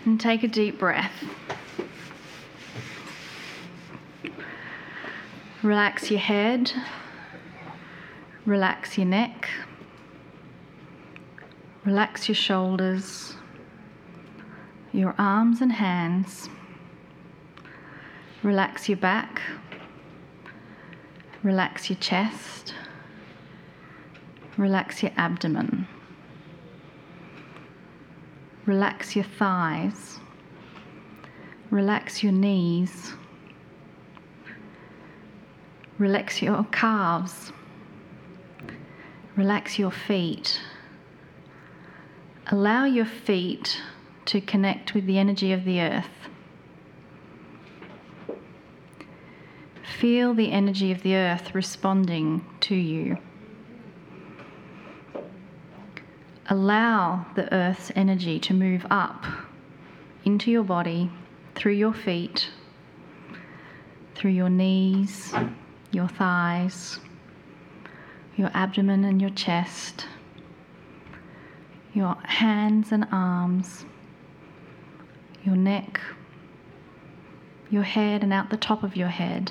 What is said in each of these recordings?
And take a deep breath. Relax your head. Relax your neck. Relax your shoulders, your arms and hands. Relax your back. Relax your chest. Relax your abdomen. Relax your thighs. Relax your knees. Relax your calves. Relax your feet. Allow your feet to connect with the energy of the earth. Feel the energy of the earth responding to you. Allow the earth's energy to move up into your body, through your feet, through your knees, your thighs, your abdomen and your chest, your hands and arms, your neck, your head and out the top of your head.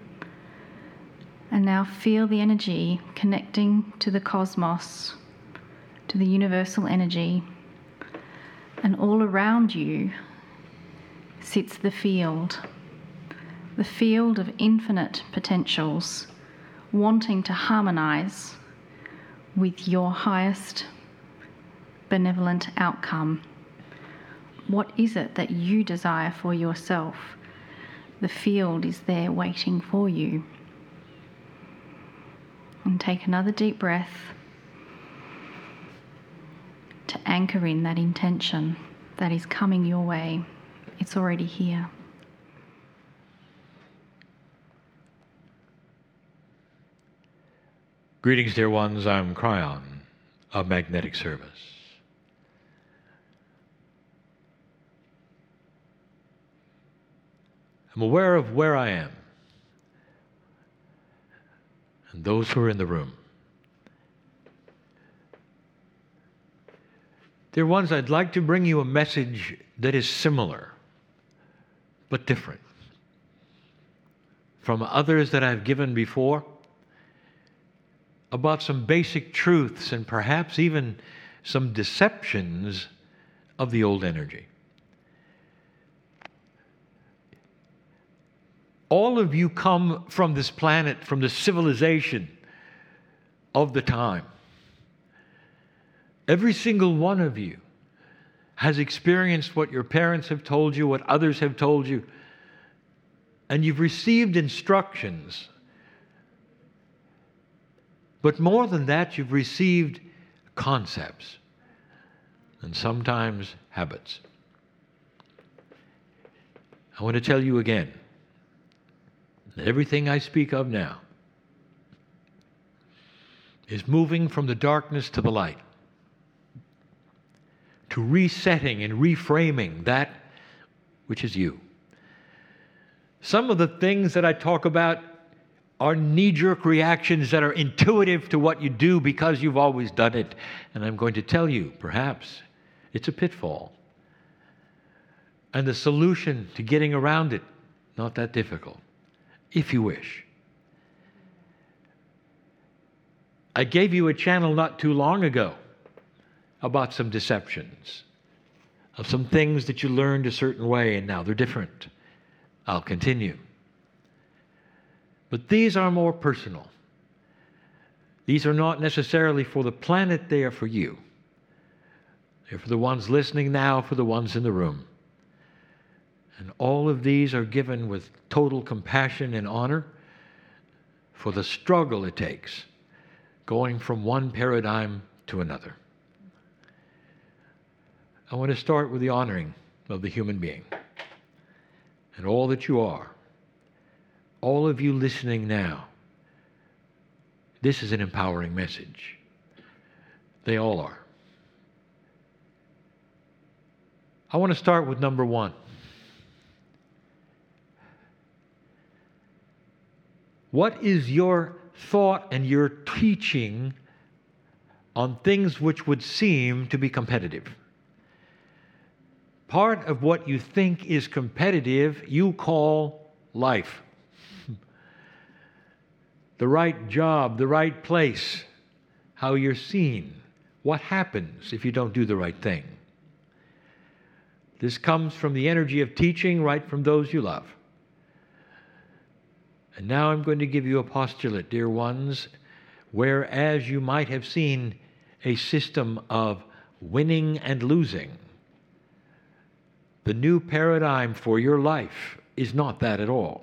And now feel the energy connecting to the cosmos, to the universal energy, and all around you sits the field of infinite potentials, wanting to harmonize with your highest benevolent outcome. What is it that you desire for yourself? The field is there waiting for you. And take another deep breath to anchor in that intention that is coming your way. It's already here. Greetings, dear ones. I'm Kryon of Magnetic Service. I'm aware of where I am and those who are in the room. Dear ones, I'd like to bring you a message that is similar but different from others that I've given before about some basic truths and perhaps even some deceptions of the old energy. All of you come from this planet, from the civilization of the time. Every single one of you has experienced what your parents have told you, what others have told you, and you've received instructions. But more than that, you've received concepts and sometimes habits. I want to tell you again that everything I speak of now is moving from the darkness to the light, to resetting and reframing that which is you. Some of the things that I talk about are knee-jerk reactions that are intuitive to what you do because you've always done it. And I'm going to tell you, perhaps, it's a pitfall. And the solution to getting around it, not that difficult, if you wish. I gave you a channel not too long ago about some deceptions, of some things that you learned a certain way and now they're different. I'll continue. But these are more personal. These are not necessarily for the planet, they are for you. They're for the ones listening now, for the ones in the room. And all of these are given with total compassion and honor for the struggle it takes going from one paradigm to another. I want to start with the honoring of the human being and all that you are. All of you listening now, this is an empowering message. They all are. I want to start with number one. What is your thought and your teaching on things which would seem to be competitive? part of what you think is competitive, you call life. The right job, the right place, how you're seen, what happens if you don't do the right thing. This comes from the energy of teaching right from those you love. And now I'm going to give you a postulate, dear ones, whereas you might have seen a system of winning and losing, the new paradigm for your life is not that at all.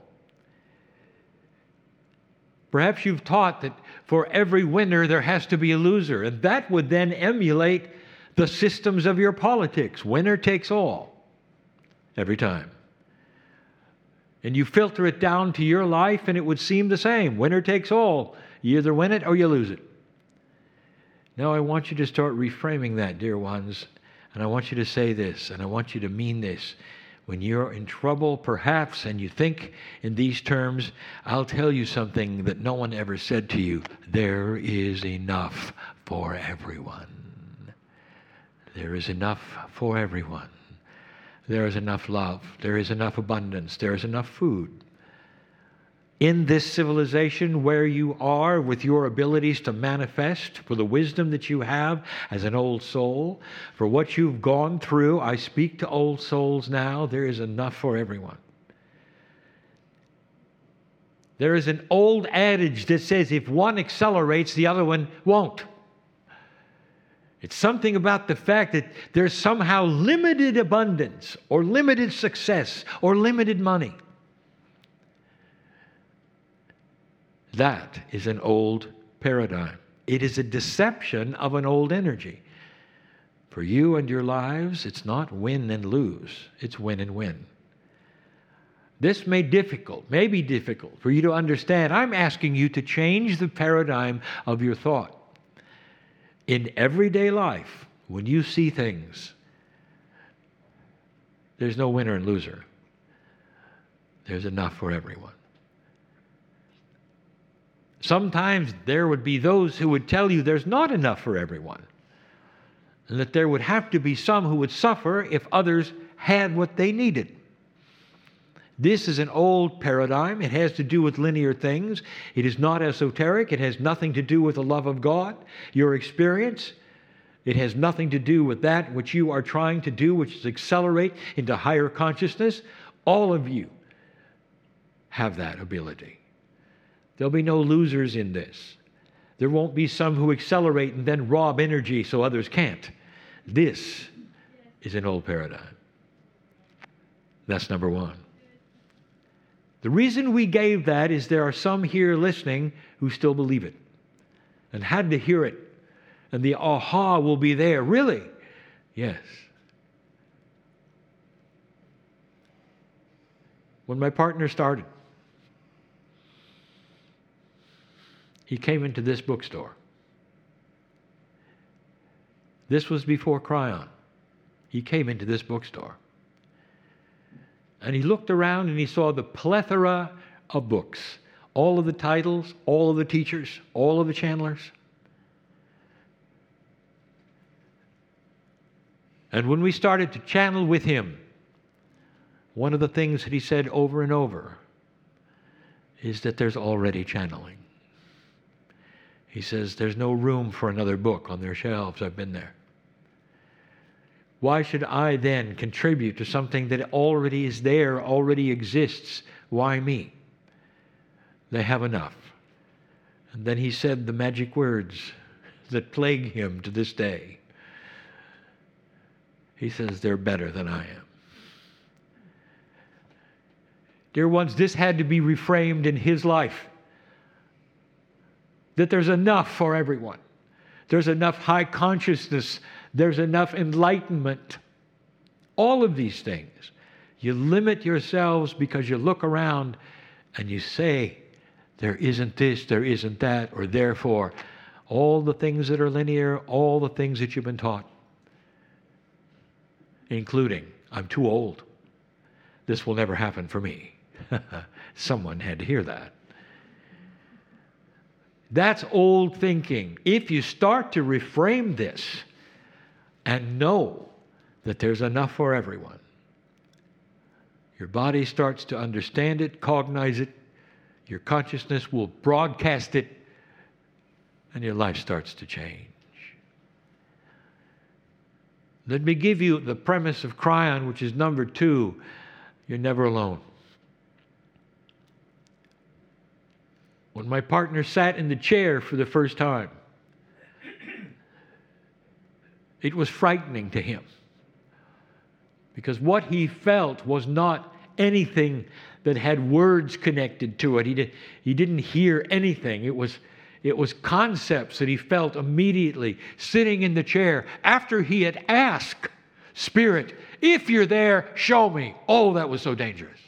Perhaps you've taught that for every winner there has to be a loser, and that would then emulate the systems of your politics. Winner takes all, every time. And you filter it down to your life, and it would seem the same. Winner takes all. You either win it or you lose it. Now I want you to start reframing that, dear ones, and I want you to say this, and I want you to mean this. When you're in trouble, perhaps, and you think in these terms, I'll tell you something that no one ever said to you. There is enough for everyone. There is enough for everyone. There is enough love. There is enough abundance. There is enough food. In this civilization where you are, with your abilities to manifest, for the wisdom that you have as an old soul, for what you've gone through, I speak to old souls now, there is enough for everyone. There is an old adage that says if one accelerates, the other one won't. It's something about the fact that there's somehow limited abundance or limited success or limited money. That is an old paradigm. It is a deception of an old energy. For you and your lives, it's not win and lose. It's win and win. This may be difficult for you to understand. I'm asking you to change the paradigm of your thought. In everyday life, when you see things, there's no winner and loser. There's enough for everyone. Sometimes there would be those who would tell you there's not enough for everyone, and that there would have to be some who would suffer if others had what they needed. This is an old paradigm. It has to do with linear things. It is not esoteric. It has nothing to do with the love of God, your experience. It has nothing to do with that which you are trying to do, which is accelerate into higher consciousness. All of you have that ability. There'll be no losers in this. There won't be some who accelerate and then rob energy so others can't. This is an old paradigm. That's number one. The reason we gave that is there are some here listening who still believe it and had to hear it. And the aha will be there. Really? Yes. When my partner started, he came into this bookstore. This was before Cryon. He came into this bookstore. And he looked around and he saw the plethora of books. All of the titles, all of the teachers, all of the channelers. And when we started to channel with him, one of the things that he said over and over is that there's already channeling. He says, there's no room for another book on their shelves. I've been there. Why should I then contribute to something that already is there, already exists? Why me? They have enough. And then he said the magic words that plague him to this day. He says, they're better than I am. Dear ones, this had to be reframed in his life. That there's enough for everyone. There's enough high consciousness. There's enough enlightenment. All of these things. You limit yourselves because you look around and you say, there isn't this, there isn't that, or therefore, all the things that are linear, all the things that you've been taught. Including, I'm too old. This will never happen for me. Someone had to hear that. That's old thinking. If you start to reframe this and know that there's enough for everyone. Your body starts to understand it, cognize it. Your consciousness will broadcast it, and your life starts to change. Let me give you the premise of Kryon, which is number 2. You're never alone. When my partner sat in the chair for the first time, it was frightening to him, because what he felt was not anything that had words connected to it. He didn't hear anything. It was concepts that he felt immediately sitting in the chair after he had asked Spirit, if you're there, show me. Oh, that was so dangerous.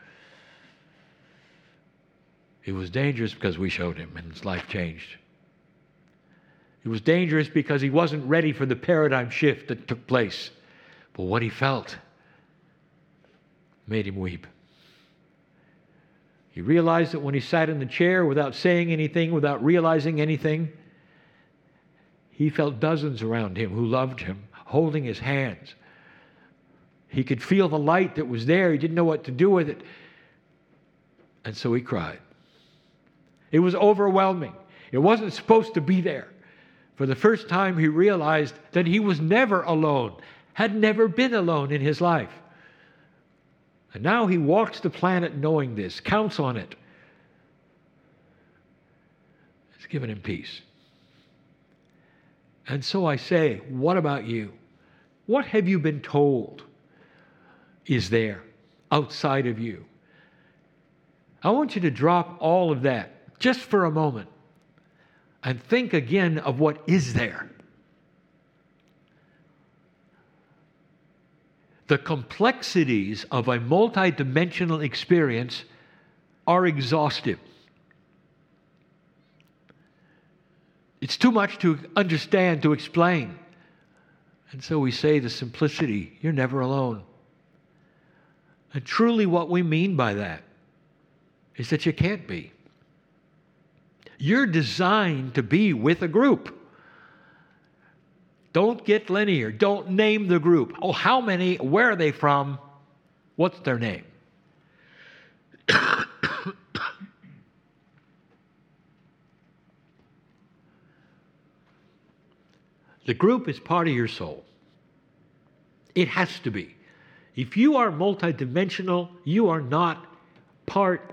It was dangerous because we showed him and his life changed. It was dangerous because he wasn't ready for the paradigm shift that took place. But what he felt made him weep. He realized that when he sat in the chair without saying anything, without realizing anything, he felt dozens around him who loved him, holding his hands. He could feel the light that was there. He didn't know what to do with it. And so he cried. It was overwhelming. It wasn't supposed to be there. For the first time, he realized that he was never alone, had never been alone in his life. And now he walks the planet knowing this, counts on it. It's given him peace. And so I say, what about you? What have you been told is there outside of you? I want you to drop all of that just for a moment and think again of what is there. The complexities of a multidimensional experience are exhaustive. It's too much to understand, to explain. And so we say the simplicity, you're never alone. And truly what we mean by that is that you can't be. You're designed to be with a group. Don't get linear. Don't name the group. Oh, how many? Where are they from? What's their name? The group is part of your soul. It has to be. If you are multidimensional, you are not part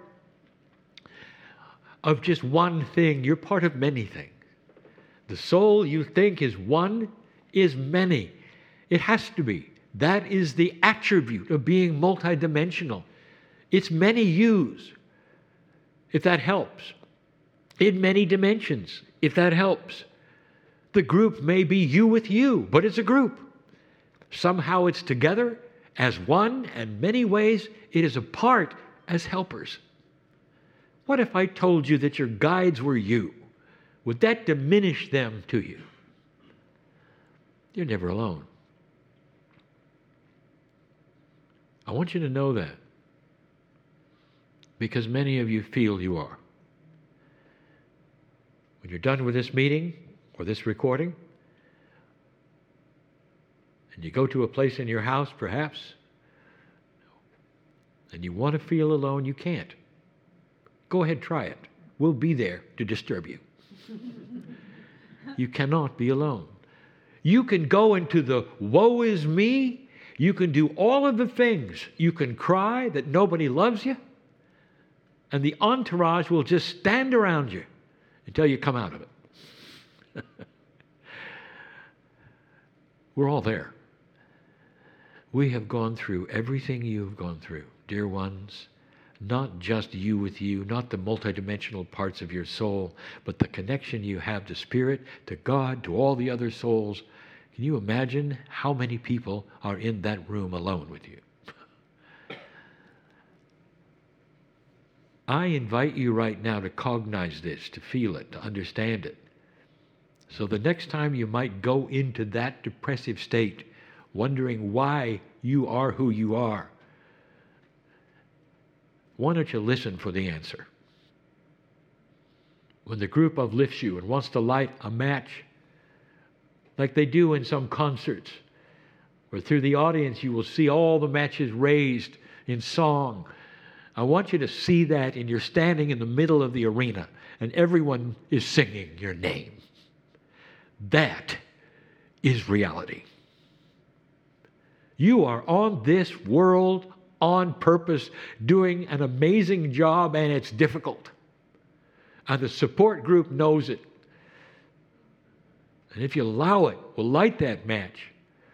of just one thing. You're part of many things. The soul you think is one is many. It has to be. That is the attribute of being multidimensional. It's many yous, if that helps. In many dimensions, if that helps. The group may be you with you, but it's a group. Somehow it's together as one, and many ways it is apart as helpers. What if I told you that your guides were you? Would that diminish them to you? You're never alone. I want you to know that, because many of you feel you are. When you're done with this meeting or this recording, and you go to a place in your house, perhaps, and you want to feel alone, you can't. Go ahead, try it. We'll be there to disturb you. You cannot be alone. You can go into the woe is me. You can do all of the things. You can cry that nobody loves you, and the entourage will just stand around you until you come out of it. We're all there. We have gone through everything you've gone through, dear ones. Not just you with you, not the multidimensional parts of your soul, but the connection you have to Spirit, to God, to all the other souls. Can you imagine how many people are in that room alone with you? I invite you right now to cognize this, to feel it, to understand it. So the next time you might go into that depressive state, wondering why you are who you are, why don't you listen for the answer? When the group uplifts you and wants to light a match, like they do in some concerts, or through the audience, you will see all the matches raised in song. I want you to see that, and you're standing in the middle of the arena, and everyone is singing your name. That is reality. You are on this world on purpose, doing an amazing job, and it's difficult. And the support group knows it. And if you allow it, we'll light that match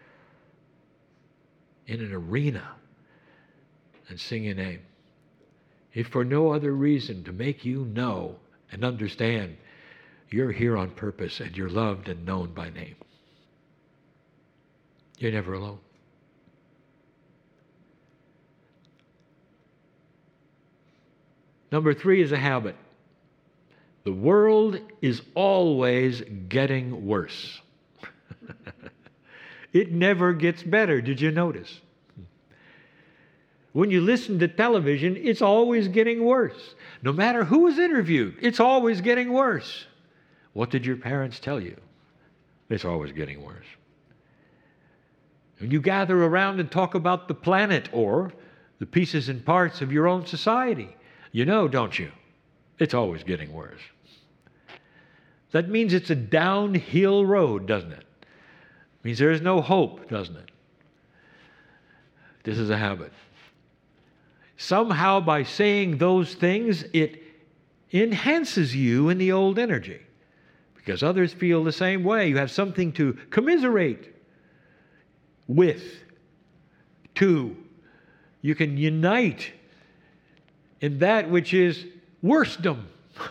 in an arena and sing your name. If for no other reason, to make you know and understand you're here on purpose and you're loved and known by name. You're never alone. Number 3 is a habit. The world is always getting worse. It never gets better. Did you notice? When you listen to television, it's always getting worse. No matter who is interviewed, it's always getting worse. What did your parents tell you? It's always getting worse. When you gather around and talk about the planet or the pieces and parts of your own society, you know, don't you? It's always getting worse. That means it's a downhill road, doesn't it? It means there is no hope, doesn't it? This is a habit. Somehow, by saying those things, it enhances you in the old energy because others feel the same way. You have something to commiserate with, to. You can unite in that which is worsedom.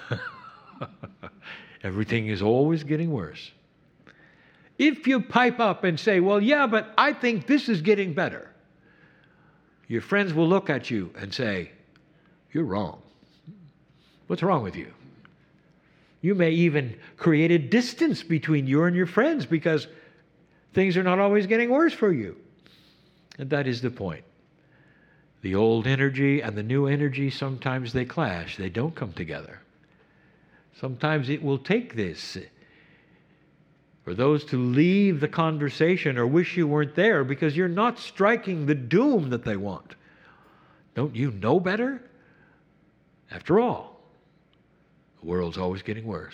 Everything is always getting worse. If you pipe up and say, well, yeah, but I think this is getting better, your friends will look at you and say, you're wrong. What's wrong with you? You may even create a distance between you and your friends because things are not always getting worse for you. And that is the point. The old energy and the new energy, sometimes they clash. They don't come together. Sometimes it will take this for those to leave the conversation or wish you weren't there because you're not striking the doom that they want. Don't you know better? After all, the world's always getting worse.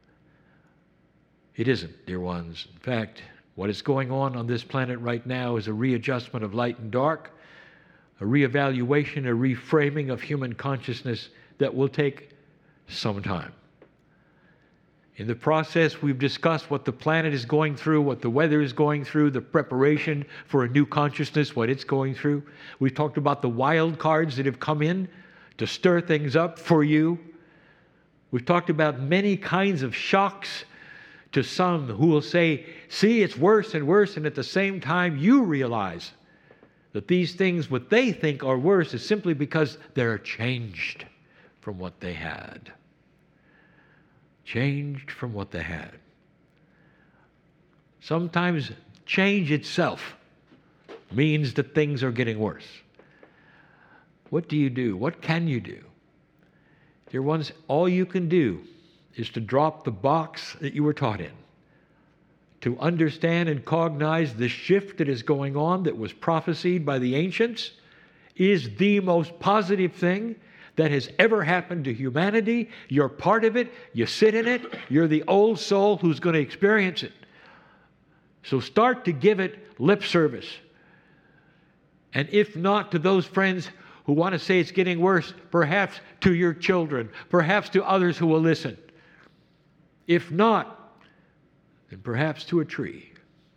It isn't, dear ones. In fact, what is going on this planet right now is a readjustment of light and dark, a reevaluation, a reframing of human consciousness that will take some time. In the process, we've discussed what the planet is going through, what the weather is going through, the preparation for a new consciousness, what it's going through. We've talked about the wild cards that have come in to stir things up for you. We've talked about many kinds of shocks to some who will say, see, it's worse and worse, and at the same time you realize that these things, what they think are worse, is simply because they're changed from what they had. Changed from what they had. Sometimes change itself means that things are getting worse. What do you do? What can you do? Dear ones, all you can do is to drop the box that you were taught in, to understand and cognize the shift that is going on that was prophesied by the ancients is the most positive thing that has ever happened to humanity. You're part of it. You sit in it. You're the old soul who's going to experience it. So start to give it lip service. And if not to those friends who want to say it's getting worse, perhaps to your children, perhaps to others who will listen. If not, then perhaps to a tree.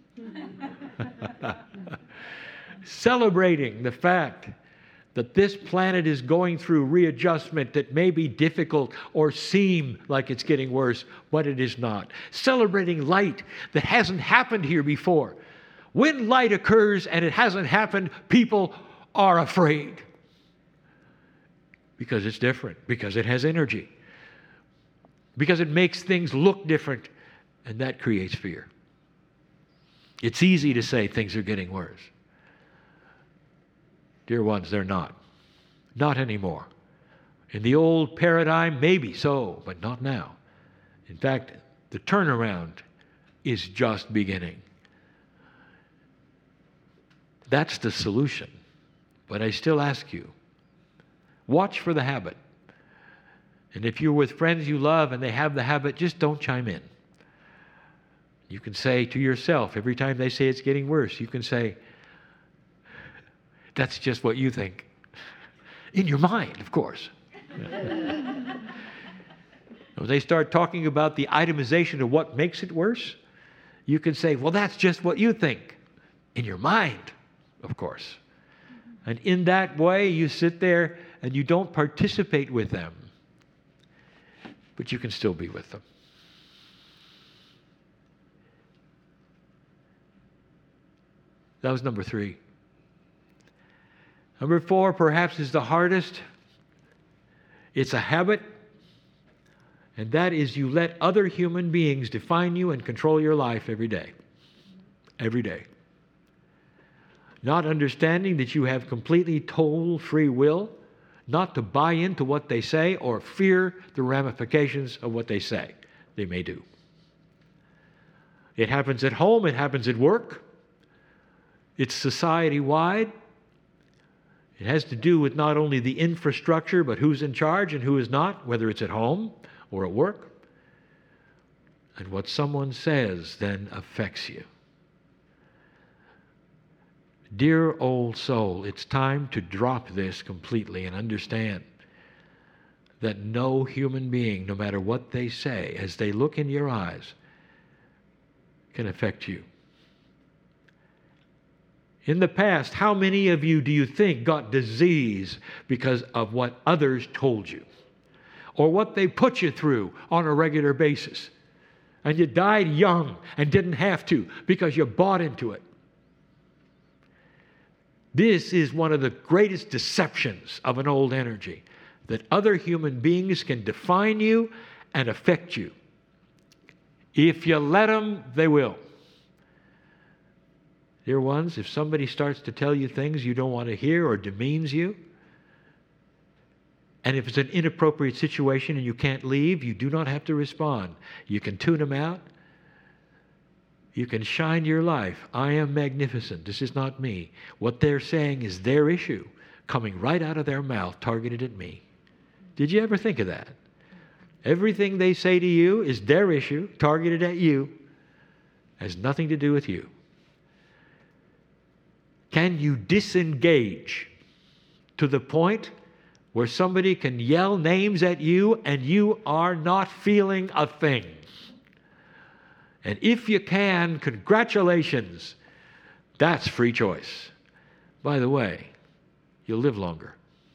Celebrating the fact that this planet is going through readjustment that may be difficult or seem like it's getting worse, but it is not. Celebrating light that hasn't happened here before. When light occurs and it hasn't happened, people are afraid. Because it's different, because it has energy, because it makes things look different, and that creates fear. It's easy to say things are getting worse. Dear ones, they're not. Not anymore. In the old paradigm, maybe so, but not now. In fact, the turnaround is just beginning. That's the solution. But I still ask you, watch for the habit. And if you're with friends you love and they have the habit, just don't chime in. You can say to yourself, every time they say it's getting worse, you can say, that's just what you think. In your mind, of course. When they start talking about the itemization of what makes it worse, you can say, well, that's just what you think. In your mind, of course. And in that way, you sit there and you don't participate with them. But you can still be with them. That was number 3. Number 4, perhaps, is the hardest. It's a habit, and that is you let other human beings define you and control your life every day. Every day. Not understanding that you have completely total free will, not to buy into what they say or fear the ramifications of what they say they may do. It happens at home, it happens at work. It's society-wide. It has to do with not only the infrastructure, but who's in charge and who is not, whether it's at home or at work. And what someone says then affects you. Dear old soul, it's time to drop this completely and understand that no human being, no matter what they say, as they look in your eyes, can affect you. In the past, how many of you do you think got disease because of what others told you? Or what they put you through on a regular basis? And you died young and didn't have to because you bought into it. This is one of the greatest deceptions of an old energy, that other human beings can define you and affect you. If you let them, they will. Dear ones, if somebody starts to tell you things you don't want to hear or demeans you, and if it's an inappropriate situation and you can't leave, you do not have to respond. You can tune them out. You can shine your life. I am magnificent. This is not me. What they're saying is their issue, coming right out of their mouth, targeted at me. Did you ever think of that? Everything they say to you is their issue, targeted at you, has nothing to do with you. Can you disengage to the point where somebody can yell names at you and you are not feeling a thing? And if you can, congratulations. That's free choice. By the way, you'll live longer.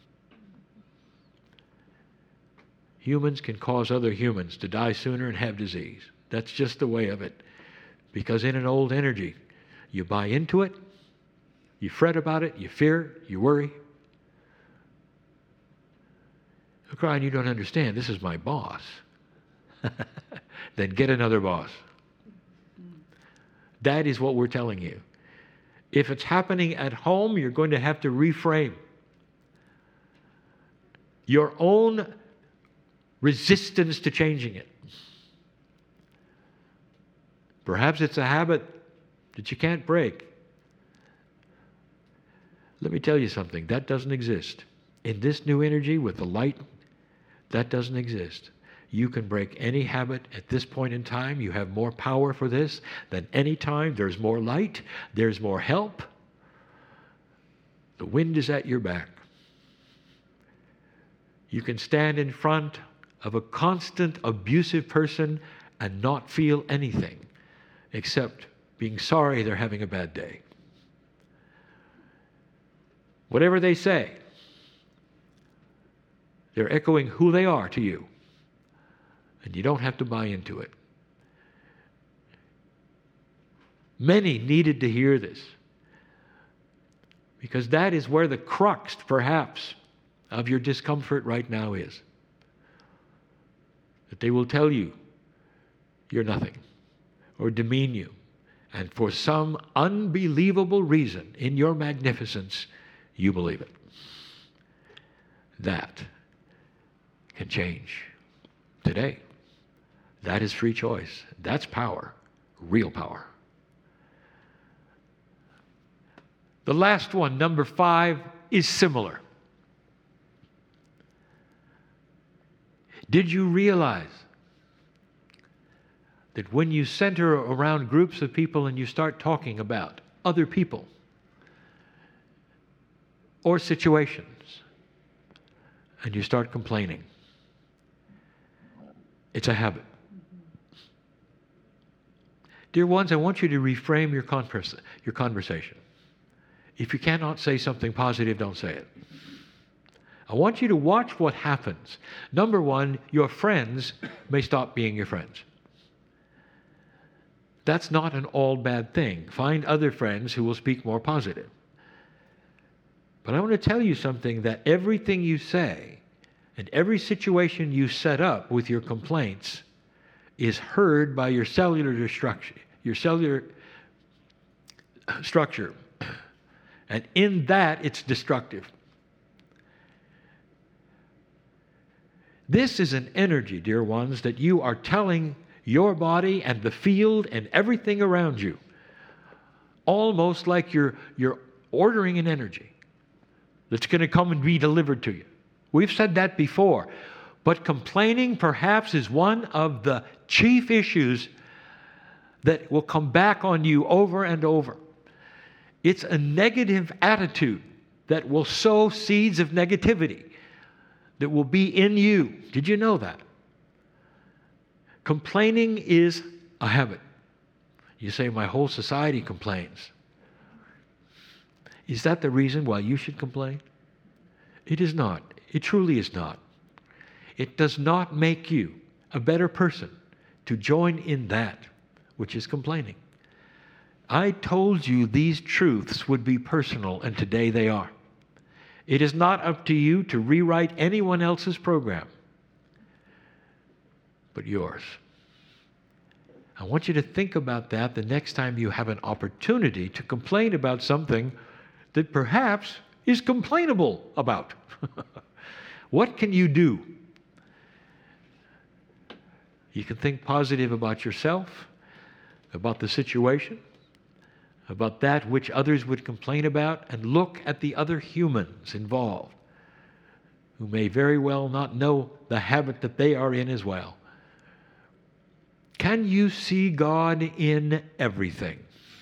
Humans can cause other humans to die sooner and have disease. That's just the way of it. Because in an old energy, you buy into it, you fret about it, you fear, you worry. You're crying, you don't understand. This is my boss. Then get another boss. That is what we're telling you. If it's happening at home, you're going to have to reframe your own resistance to changing it. Perhaps it's a habit that you can't break. Let me tell you something. That doesn't exist. In this new energy with the light, that doesn't exist. You can break any habit at this point in time. You have more power for this than any time. There's more light. There's more help. The wind is at your back. You can stand in front of a constant abusive person and not feel anything except being sorry they're having a bad day. Whatever they say, they're echoing who they are to you. And you don't have to buy into it. Many needed to hear this. Because that is where the crux, perhaps, of your discomfort right now is. That they will tell you you're nothing or demean you. And for some unbelievable reason in your magnificence, you believe it. That can change today. That is free choice. That's power, real power. The last one, number 5, is similar. Did you realize that when you center around groups of people and you start talking about other people or situations and you start complaining, it's a habit. Dear ones, I want you to reframe your conversation. If you cannot say something positive, don't say it. I want you to watch what happens. Number 1, your friends may stop being your friends. That's not an all bad thing. Find other friends who will speak more positive. But I want to tell you something, that everything you say and every situation you set up with your complaints is heard by your cellular structure. And in that, it's destructive. This is an energy, dear ones, that you are telling your body and the field and everything around you, almost like you're ordering an energy that's going to come and be delivered to you. We've said that before. But complaining perhaps is one of the chief issues that will come back on you over and over. It's a negative attitude that will sow seeds of negativity that will be in you. Did you know that? Complaining is a habit. You say, my whole society complains. Is that the reason why you should complain? It is not. It truly is not. It does not make you a better person to join in that which is complaining. I told you these truths would be personal, and today they are. It is not up to you to rewrite anyone else's program, but yours. I want you to think about that the next time you have an opportunity to complain about something that perhaps is complainable about. What can you do? You can think positive about yourself, about the situation, about that which others would complain about, and look at the other humans involved who may very well not know the habit that they are in as well. Can you see God in everything?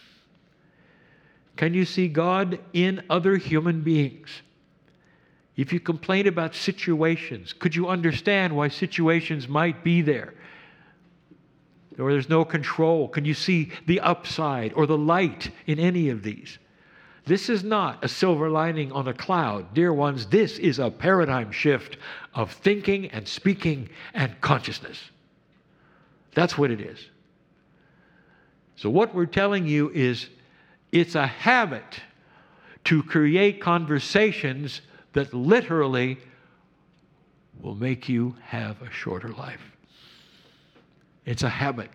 Can you see God in other human beings? If you complain about situations, could you understand why situations might be there? Or there's no control. Can you see the upside or the light in any of these? This is not a silver lining on a cloud. Dear ones, this is a paradigm shift of thinking and speaking and consciousness. That's what it is. So what we're telling you is it's a habit to create conversations that literally will make you have a shorter life. It's a habit.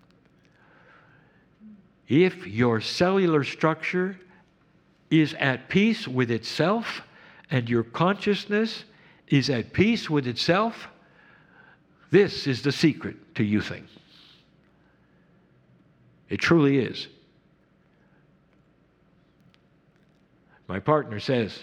If your cellular structure is at peace with itself and your consciousness is at peace with itself, this is the secret to youthing. It truly is. My partner says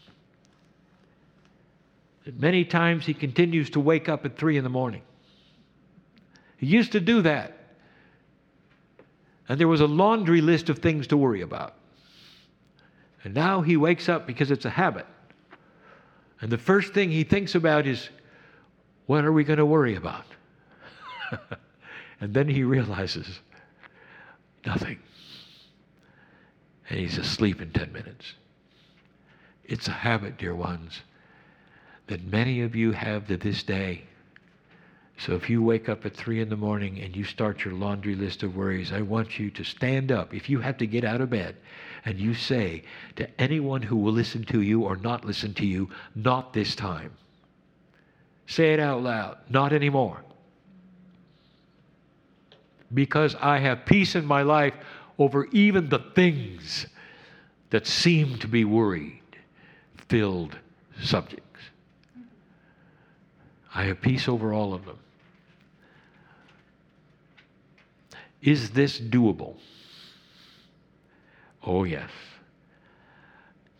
that many times he continues to wake up at 3 a.m. He used to do that. And there was a laundry list of things to worry about. And now he wakes up because it's a habit. And the first thing he thinks about is, what are we going to worry about? And then he realizes, nothing. And he's asleep in 10 minutes. It's a habit, dear ones, that many of you have to this day. So if you wake up at 3 a.m. and you start your laundry list of worries, I want you to stand up. If you have to get out of bed and you say to anyone who will listen to you or not listen to you, not this time. Say it out loud, not anymore. Because I have peace in my life over even the things that seem to be worried-filled subjects. I have peace over all of them. Is this doable? Oh, yes.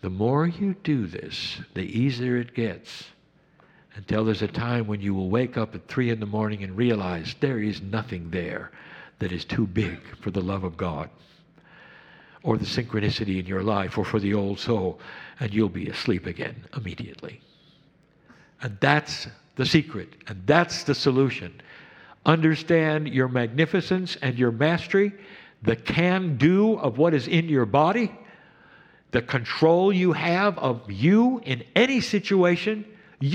The more you do this, the easier it gets, until there's a time when you will wake up at 3 a.m. and realize there is nothing there that is too big for the love of God, or the synchronicity in your life, or for the old soul, and you'll be asleep again immediately. And that's the secret, and that's the solution. Understand your magnificence and your mastery, the can-do of what is in your body, the control you have of you in any situation,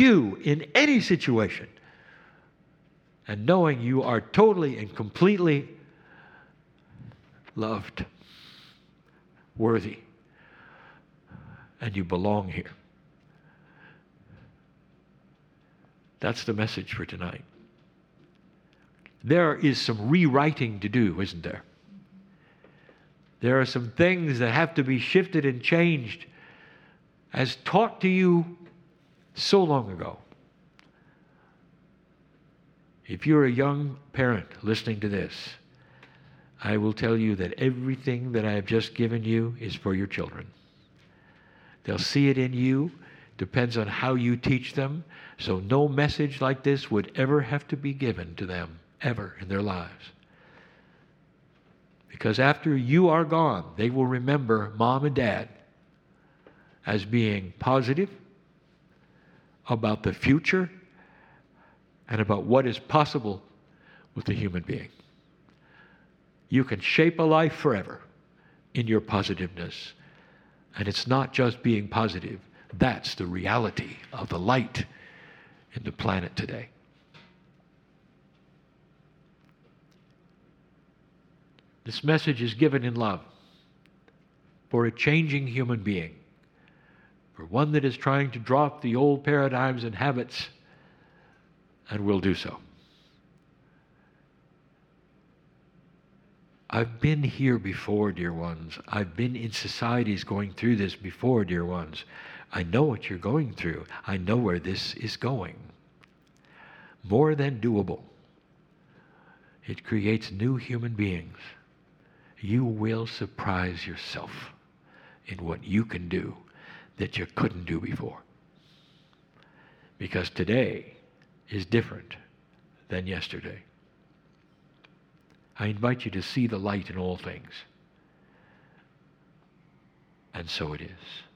and knowing you are totally and completely loved, worthy, and you belong here. That's the message for tonight. There is some rewriting to do, isn't there? There are some things that have to be shifted and changed as taught to you so long ago. If you're a young parent listening to this, I will tell you that everything that I have just given you is for your children. They'll see it in you. Depends on how you teach them. So no message like this would ever have to be given to them, ever in their lives. Because after you are gone, they will remember mom and dad as being positive about the future and about what is possible with the human being. You can shape a life forever in your positiveness. And it's not just being positive. That's the reality of the light in the planet today. This message is given in love for a changing human being, for one that is trying to drop the old paradigms and habits, and will do so. I've been here before, dear ones. I've been in societies going through this before, dear ones. I know what you're going through. I know where this is going. More than doable. It creates new human beings. You will surprise yourself in what you can do that you couldn't do before. Because today is different than yesterday. I invite you to see the light in all things. And so it is.